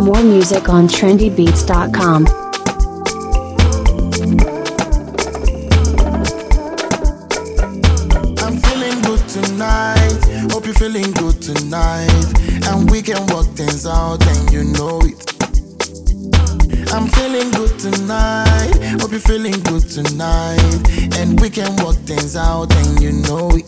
More music on trendybeats.com. I'm feeling good tonight. Hope you're feeling good tonight. And we can work things out, and you know it. I'm feeling good tonight. Hope you're feeling good tonight. And we can work things out, and you know it.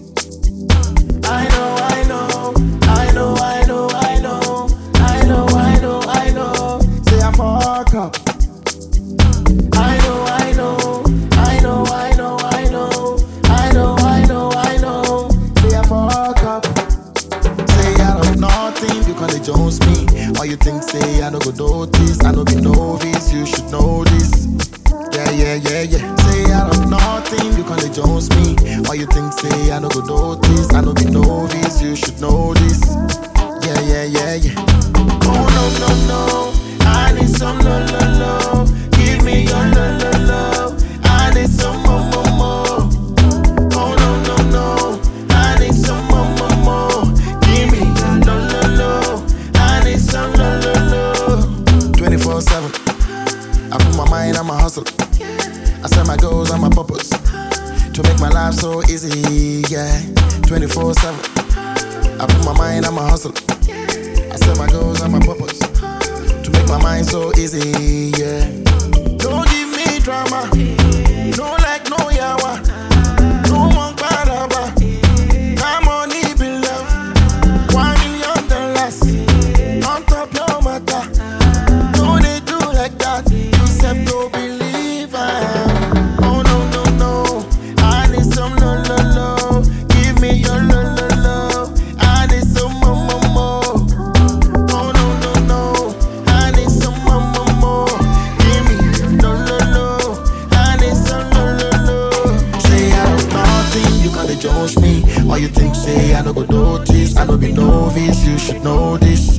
I know, I know, I know, I know, I know, I know, I know, I know. Say I fuck up. I know, I know, I know, I know, I know, I know, I know, I know. Say I fuck up. Say out of nothing, you call it Jones me. Or you think say I no go notice, I no be novice, you should know this. Yeah, yeah, yeah, yeah. Say out of nothing, you call it Jones me. Or you think say I no go notice, I no be novice, you should know this. Yeah, yeah, yeah, yeah. Oh no, no, no, I need some love, love, love. Give me your love, love, love. I need some more, more, more. Oh no, no, no, I need some more, more, more. Give me your love, love, love. I need some love, love, love. 24/7, I put my mind on my hustle. I set my goals and my purpose to make my life so easy, yeah. 24/7, I put my mind on my hustle. I set my goals and my purpose to make my mind so easy, yeah. Don't give me drama, no like no yawa, no one paraba. I'm on even love, $1 million on top your matter. Don't they do like that? You said don't believe I am. Oh no, no, no, I need some love, love, love. Give me your love, love, love. I need some more, more, more. Oh no, no, no, I need some more, more, more. Give me your love, love, love. I need some love, love, love. Say I don't nothing, you gotta judge me. Or you think say I no go notice, I no be novice, you should know this.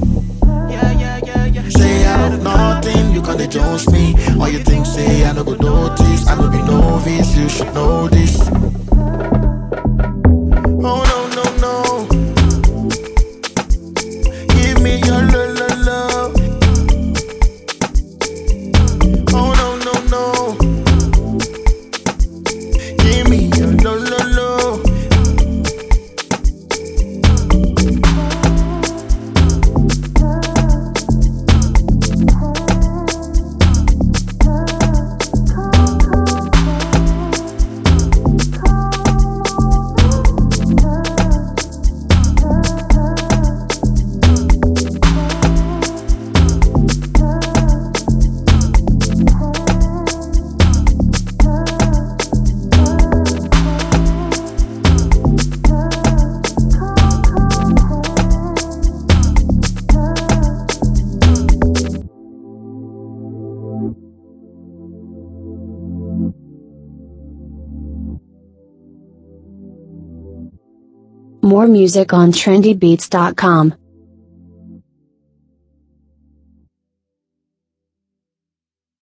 Say out of nothing, you can't judge me. Or you think say I no go notice, I no be novice, you should know this. Oh no, no, no. Give me your love, love, love. Oh no, no, no. Give me your love, love, love. More music on trendybeats.com.